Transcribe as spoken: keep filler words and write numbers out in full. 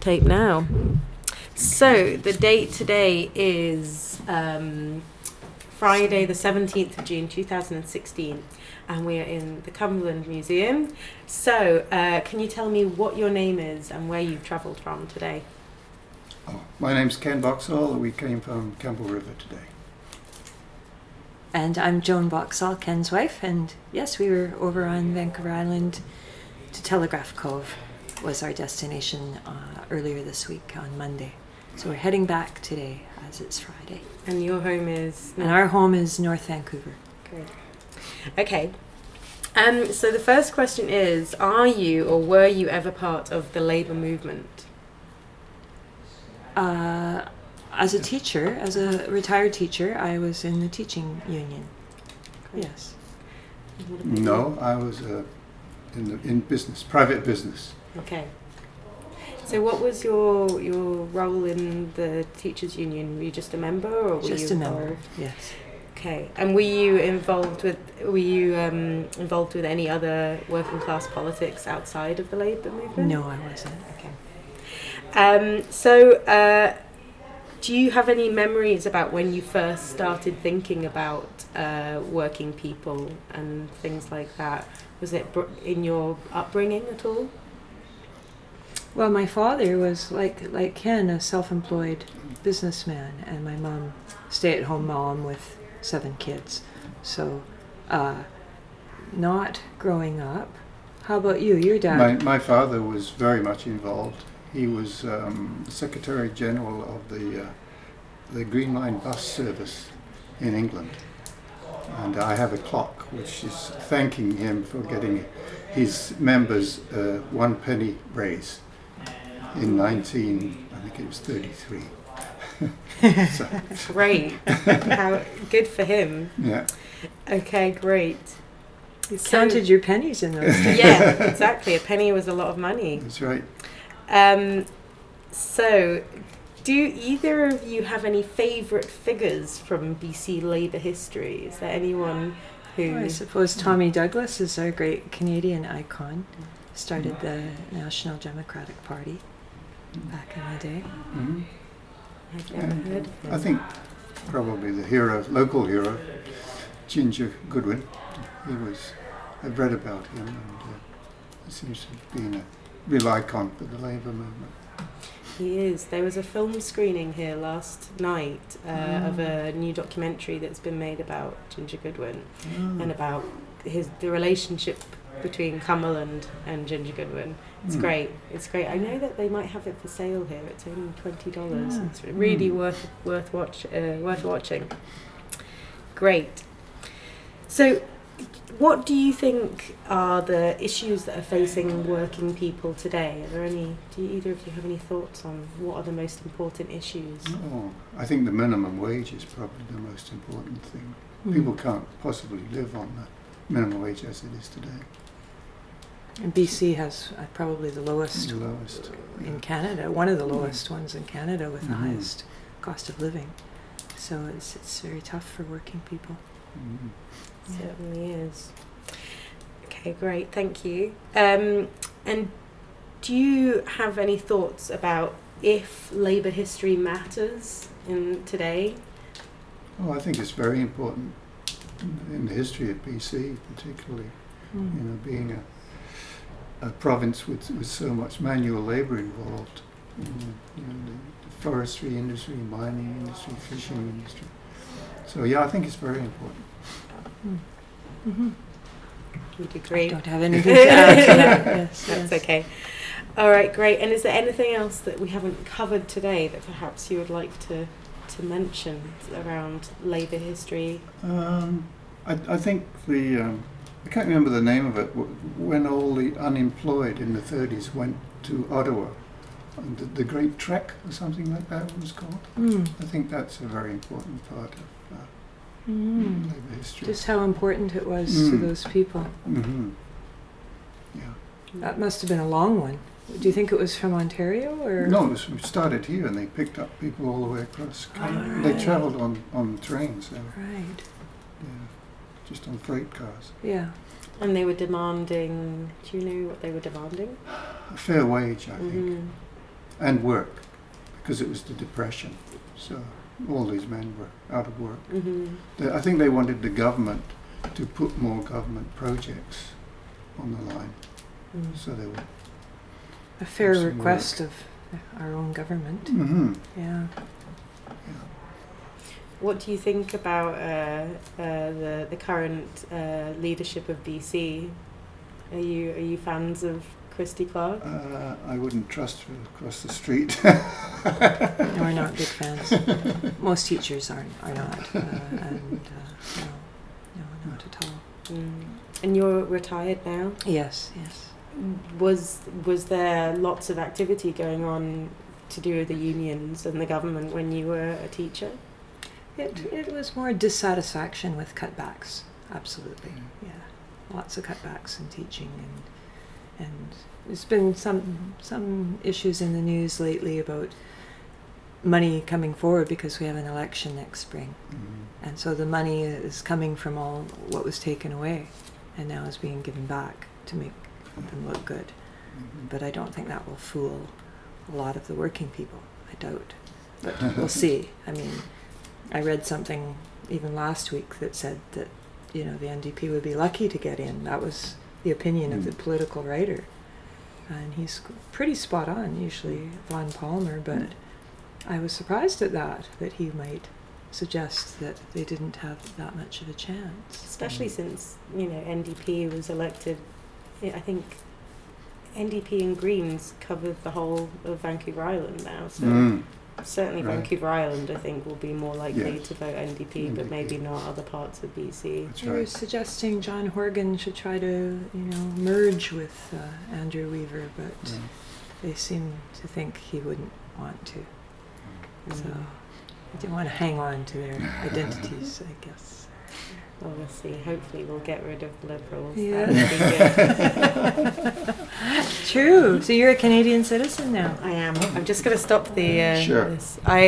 tape now. So the date today is um, Friday, the seventeenth of June, two thousand sixteen, and we are in the Cumberland Museum. So, uh, can you tell me what your name is and where you've travelled from today? Oh, my name's Ken Boxall. We came from Campbell River today. And I'm Joan Boxall, Ken's wife, and yes, we were over on Vancouver Island to Telegraph Cove was our destination uh, earlier this week on Monday. So we're heading back today as it's Friday. And your home is? And our home is North Vancouver. Great. Okay. Um, so the first question is, are you or were you ever part of the Labour movement? Uh, as a teacher, as a retired teacher, I was in the teaching union. Great. Yes. No, I was uh, in the, in business, private business. Okay. So what was your your role in the teachers union? Were you just a member, or were Just you a member, involved? yes. Okay. And were you involved with were you um, involved with any other working class politics outside of the Labour movement? No, I wasn't. Okay. Um, so, uh, do you have any memories about when you first started thinking about uh, working people and things like that? Was it br- in your upbringing at all? Well, my father was like like Ken, a self-employed businessman, and my mom, stay-at-home mom with seven kids. So, uh, not growing up. How about you? Your dad? My, my father was very much involved. He was um, Secretary General of the uh, the Green Line bus service in England, and I have a clock which is thanking him for getting his members uh, one penny raise in nineteen, I think it was thirty-three. So, That's great. How good for him. yeah. Okay, great. You So- counted your pennies in those days. Yeah, exactly. A penny was a lot of money. That's right. Um, so, do either of you have any favourite figures from B C Labour history? Is there anyone who... Well, I suppose Tommy Douglas is our great Canadian icon. Started the National Democratic Party back in the day. Mm-hmm. I've never And heard of him. I think probably the hero, local hero, Ginger Goodwin. He was, I've read about him, and uh, he seems to have been a real icon for the Labour movement. He is. There was a film screening here last night uh, Mm. of a new documentary that's been made about Ginger Goodwin Mm. and about his the relationship between Cumberland and Ginger Goodwin. It's Mm. great. It's great. I know that they might have it for sale here. It's only twenty dollars. Yeah. It's really Mm. worth worth watch uh, worth watching. Great. So, what do you think are the issues that are facing working people today? Are there any? Do you, either of you have any thoughts on what are the most important issues? Oh, I think the minimum wage is probably the most important thing. Mm. People can't possibly live on the minimum wage as it is today. And B C has uh, probably the lowest The lowest. in Yeah. Canada, one of the lowest ones in Canada with the Mhm. highest cost of living. So it's it's very tough for working people. Mhm. Yeah. Certainly is. Okay, great. Thank you. Um, and do you have any thoughts about if Labour history matters in today? Oh, I think it's very important in the history of B C, particularly. Mm. You know, being a, a province with, with so much manual labour involved, you know, you know, the, the forestry industry, mining industry, fishing industry. So yeah, I think it's very important. Mm. Mm-hmm. Would you agree? Don't have anything to add to that. Yes, That's yes. okay. All right, great. And is there anything else that we haven't covered today that perhaps you would like to, to mention around Labour history? Um, I, I think the, um, I can't remember the name of it, w- when all the unemployed in the thirties went to Ottawa, and the, the Great Trek or something like that it was called. Mm. I think that's a very important part of uh, Mm. Labour history. Just how important it was to Mm. those people. Mm-hmm. Yeah. That must have been a long one. Do you think it was from Ontario or? No, it was, we started here and they picked up people all the way across Canada. Oh, They right. travelled on, on trains, so, Right. yeah, just on freight cars. Yeah. And they were demanding, do you know what they were demanding? A fair wage, I think. Mhm. and work, because it was the Depression. So all these men were out of work. Mm-hmm. They, I think they wanted the government to put more government projects on the line. Mm. So they were. A fair Some request of our own government. Mm-hmm. Yeah. What do you think about uh, uh, the the current uh, leadership of B C? Are you are you fans of Christy Clark? Uh, I wouldn't trust her across the street. No, we're not big fans. Most teachers aren't are not, uh, and uh, no, no, not at all. Mm. And you're retired now. Yes, yes. Was was there lots of activity going on to do with the unions and the government when you were a teacher? It it was more dissatisfaction with cutbacks. Absolutely, yeah. Lots of cutbacks in teaching, and and there's been some some issues in the news lately about money coming forward because we have an election next spring, Mm-hmm. and so the money is coming from all what was taken away, and now is being given back to make them look good. Mm-hmm. But I don't think that will fool a lot of the working people. I doubt, but we'll see. I mean, I read something even last week that said that, you know, the N D P would be lucky to get in. That was the opinion of the Mm. political writer. And he's pretty spot on, usually, Von Palmer, but Mm. I was surprised at that, that he might suggest that they didn't have that much of a chance. Especially Mm. since, you know, N D P was elected, I think N D P and Greens covered the whole of Vancouver Island now, so Mm. certainly Right. Vancouver Island I think will be more likely Yes. to vote N D P, but N D P. maybe not other parts of B C. That's They were right. suggesting John Horgan should try to, you know, merge with uh, Andrew Weaver, but Yeah. they seem to think he wouldn't want to. So Mm. they didn't want to hang on to their identities, I guess. Well, we'll see. Hopefully we'll get rid of the Liberals. Yeah. That would be good. True. So you're a Canadian citizen now. I am. I'm just going to stop the. Uh, Sure. This. I